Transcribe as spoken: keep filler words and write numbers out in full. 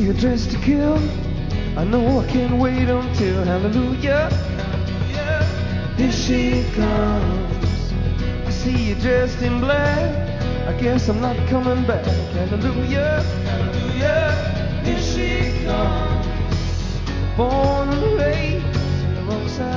you're dressed to kill. I know I can't wait until hallelujah. Here she comes. I see you dressed in black. I guess I'm not coming back. Hallelujah, hallelujah. Here she comes. Born and raised in the roadside.